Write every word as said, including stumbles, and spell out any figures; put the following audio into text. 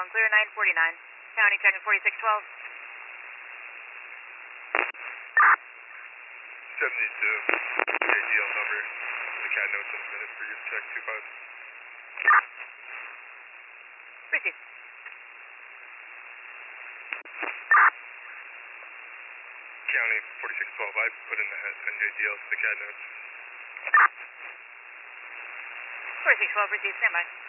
and clear nine forty-nine. County checking forty-six twelve. seventy-two, J D L number. The cat notes in a minute for you to check two five. Receive. County forty-six twelve, I put in the N J D L to the cat notes. forty-six twelve, receive, stand by.